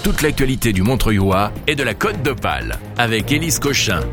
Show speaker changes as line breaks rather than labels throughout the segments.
toute l'actualité du Montreuillois et de la Côte d'Opale avec Élise Cochin.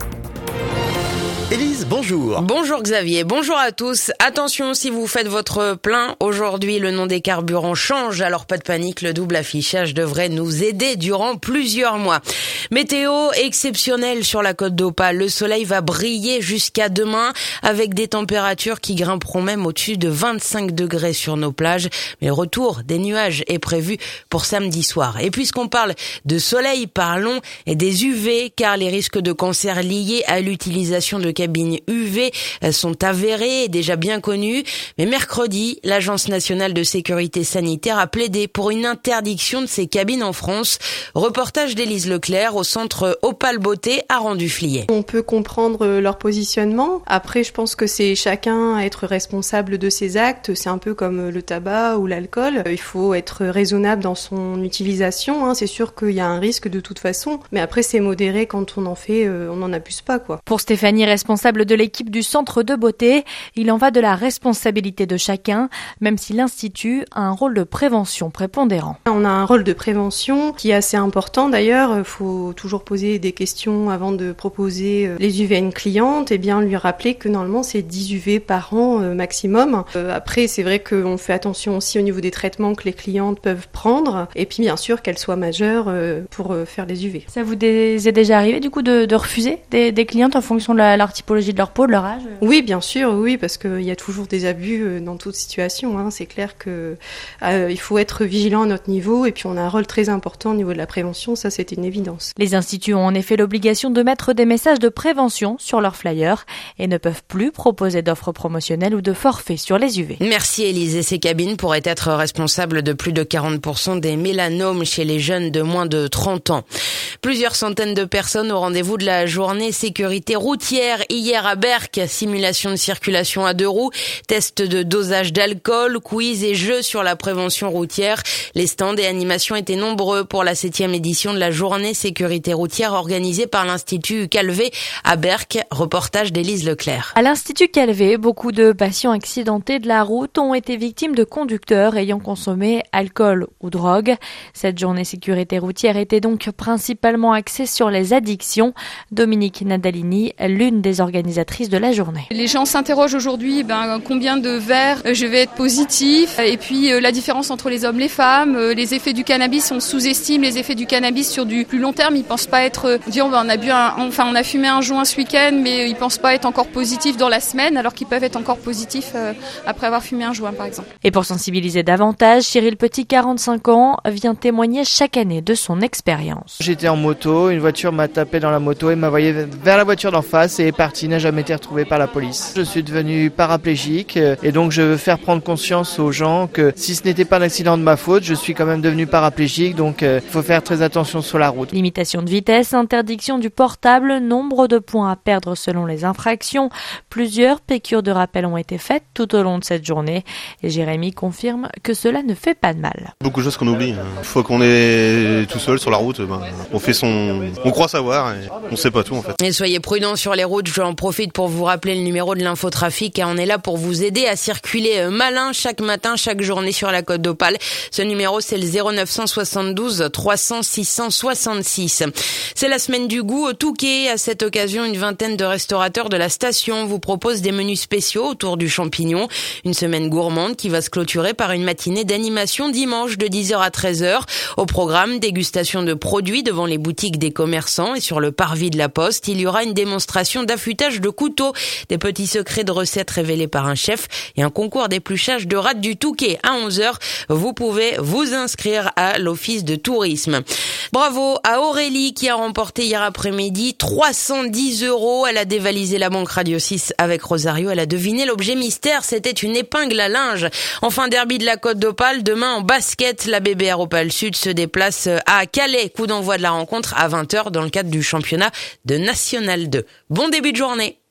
Élise, bonjour.
Bonjour Xavier, bonjour à tous. Attention si vous faites votre plein, aujourd'hui le nom des carburants change, alors pas de panique, le double affichage devrait nous aider durant plusieurs mois. Météo exceptionnelle sur la Côte d'Opale, le soleil va briller jusqu'à demain avec des températures qui grimperont même au-dessus de 25 degrés sur nos plages, mais le retour des nuages est prévu pour samedi soir. Et puisqu'on parle de soleil, parlons des UV, car les risques de cancer liés à l'utilisation de cabines UV sont avérés et déjà bien connus. Mais mercredi, l'Agence nationale de sécurité sanitaire a plaidé pour une interdiction de ces cabines en France. Reportage d'Élise Leclerc au centre Opale Beauté à Rendu-Fliers.
On peut comprendre leur positionnement. Après, je pense que c'est chacun à être responsable de ses actes. C'est un peu comme le tabac ou l'alcool. Il faut être raisonnable dans son utilisation. C'est sûr qu'il y a un risque de toute façon. Mais après, c'est modéré quand on en fait, on n'en abuse pas, quoi.
Pour Stéphanie, responsable de l'équipe du centre de beauté, il en va de la responsabilité de chacun, même si l'Institut a un rôle de prévention prépondérant.
On a un rôle de prévention qui est assez important d'ailleurs. Il faut toujours poser des questions avant de proposer les UV à une cliente et bien lui rappeler que normalement c'est 10 UV par an maximum. Après, c'est vrai qu'on fait attention aussi au niveau des traitements que les clientes peuvent prendre et puis bien sûr qu'elles soient majeures pour faire les UV.
Ça vous est déjà arrivé du coup de refuser des clientes en fonction de leur typologie de leur peau, de leur âge?
Oui, bien sûr, oui, parce qu'il y a toujours des abus dans toute situation. C'est clair que il faut être vigilant à notre niveau et puis on a un rôle très important au niveau de la prévention, ça c'est une évidence.
Les instituts ont en effet l'obligation de mettre des messages de prévention sur leurs flyers et ne peuvent plus proposer d'offres promotionnelles ou de forfaits sur les UV.
Merci Élise. Et ces cabines pourraient être responsables de plus de 40% des mélanomes chez les jeunes de moins de 30 ans. Plusieurs centaines de personnes au rendez-vous de la journée sécurité routière hier à Berck. Simulation de circulation à 2 roues, test de dosage d'alcool, quiz et jeux sur la prévention routière. Les stands et animations étaient nombreux pour la 7e édition de la journée sécurité routière organisée par l'Institut Calvé à Berck. Reportage d'Élise Leclerc.
À l'Institut Calvé, beaucoup de patients accidentés de la route ont été victimes de conducteurs ayant consommé alcool ou drogue. Cette journée sécurité routière était donc principalement axée sur les addictions. Dominique Nadalini, l'une des organisatrices de la journée.
Les gens s'interrogent aujourd'hui, combien de verres je vais être positif, et puis la différence entre les hommes et les femmes, les effets du cannabis, on sous-estime les effets du cannabis sur du plus long terme. Ils pensent pas être, on a fumé un joint ce week-end, mais ils pensent pas être encore positifs dans la semaine, alors qu'ils peuvent être encore positifs après avoir fumé un joint, par exemple.
Et pour sensibiliser davantage, Cyril Petit, 45 ans, vient témoigner chaque année de son expérience.
J'étais en moto, une voiture m'a tapé dans la moto et m'a envoyé vers la voiture d'en face et est parti, n'a jamais été retrouvé par la police. Je suis devenu paraplégique et donc je veux faire prendre conscience aux gens que si ce n'était pas un accident de ma faute, je suis quand même devenu paraplégique, donc il faut faire très attention sur la route.
Limitation de vitesse, interdiction du portable, nombre de points à perdre selon les infractions. Plusieurs piqûres de rappel ont été faites tout au long de cette journée et Jérémy confirme que cela ne fait pas de mal.
Beaucoup de choses qu'on oublie. Une fois qu'on est tout seul sur la route, on croit savoir et on sait pas tout en fait.
Et soyez prudents sur les routes, j'en profite pour vous rappeler le numéro de l'infotrafic. On est là pour vous aider à circuler malin chaque matin, chaque journée sur la Côte d'Opale. Ce numéro, c'est le 0972 300 666. C'est la semaine du goût au Touquet. À cette occasion, une vingtaine de restaurateurs de la station vous proposent des menus spéciaux autour du champignon. Une semaine gourmande qui va se clôturer par une matinée d'animation dimanche de 10h à 13h. Au programme, dégustation de produits devant les boutiques des commerçants et sur le parvis de la Poste, il y aura une démonstration d'affûtage de couteaux, des petits secrets de recettes révélés par un chef et un concours d'épluchage de rate du Touquet à 11h. Vous pouvez vous inscrire à l'office de tourisme. Bravo à Aurélie qui a remporté hier après-midi 310 €. Elle a dévalisé la banque Radio 6 avec Rosario. Elle a deviné l'objet mystère. C'était une épingle à linge. Enfin, derby de la Côte d'Opale. Demain en basket, la BBR Opale Sud se déplace à Calais. Coup d'envoi de la rencontre à 20h dans le cadre du championnat de National 2. Bon début de journée.